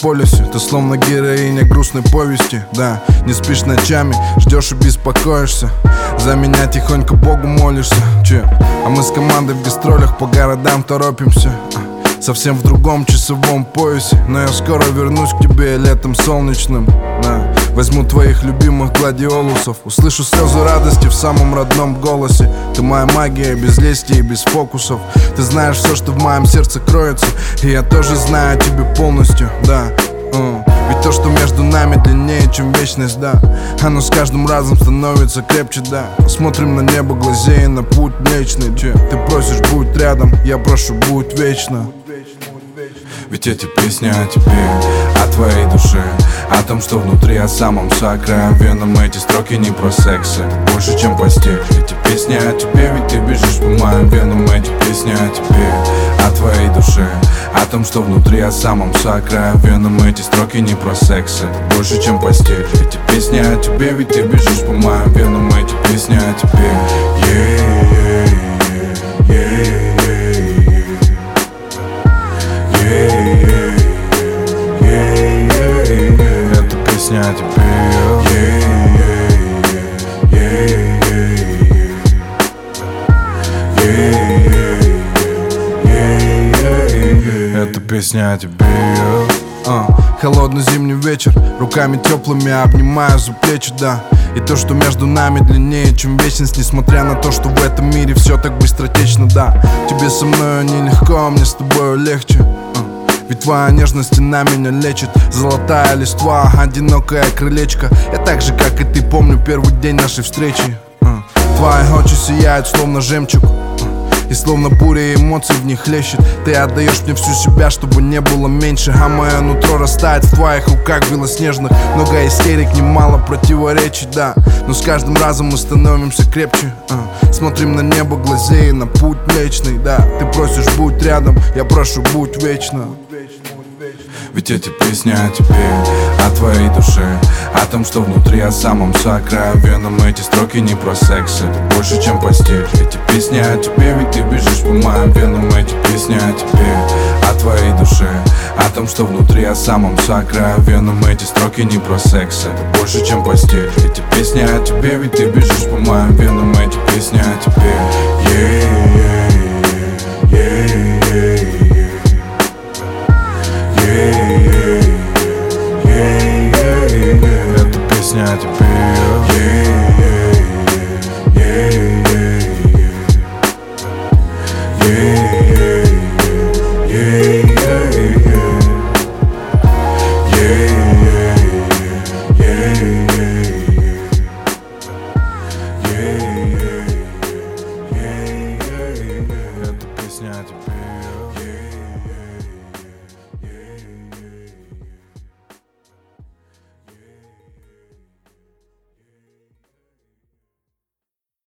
полюсе. Ты словно героиня грустной повести, да. Не спишь ночами, ждешь и беспокоишься. За меня тихонько Богу молишься, а мы с командой в гастролях по городам торопимся. Совсем в другом часовом поясе. Но я скоро вернусь к тебе летом солнечным, да. Возьму твоих любимых гладиолусов. Услышу слезы радости в самом родном голосе. Ты моя магия, без лести и без фокусов. Ты знаешь все, что в моем сердце кроется. И я тоже знаю тебя полностью, да. Ведь то, что между нами длиннее, чем вечность, да. Оно с каждым разом становится крепче, да. Смотрим на небо, глазея на путь млечный. Ты просишь, будь рядом, я прошу, будь вечно. Ведь эти песни о тебе, о твоей душе, о том, что внутри, о самом сокровенном. Эти строки не про секс, это больше, чем постель. Эти песни о тебе, ведь ты бежишь по моим венам. Эти песни о тебе, о твоей душе, о том, что внутри, о самом сокровенном. Эти строки не про секс, это больше, чем постель. Эти песни о тебе, ведь ты бежишь по моим венам. Эти песни о тебе, это песня о тебе, это песня о тебе. Холодный зимний вечер, руками теплыми обнимаю за плечи, да. И то, что между нами длиннее, чем вечность. Несмотря на то, что в этом мире все так быстротечно, да. Тебе со мною нелегко, мне с тобою легче. Ведь твоя нежность на меня лечит. Золотая листва, одинокое крылечко. Я так же, как и ты, помню первый день нашей встречи. Твои очи сияют, словно жемчуг. И словно буря эмоций в них хлещет. Ты отдаешь мне всю себя, чтобы не было меньше. А мое нутро растает в твоих руках белоснежных. Много истерик, немало противоречий, да. Но с каждым разом мы становимся крепче. Смотрим на небо, глазея на путь млечный, да. Ты просишь, будь рядом, я прошу, будь вечно. Ведь эти песни о тебе, о твоей душе, о том, что внутри, о самом сокровенном. Эти строки не про секс, это больше, чем постель. Эти песни о тебе, ведь ты бежишь по моим венам. Эти песни о тебе, о твоей душе, о том, что внутри, о самом сокровенном. Эти строки не про секс, это больше, чем постель. Эти песни о тебе, ведь ты бежишь по моим венам. Эти песни о тебе,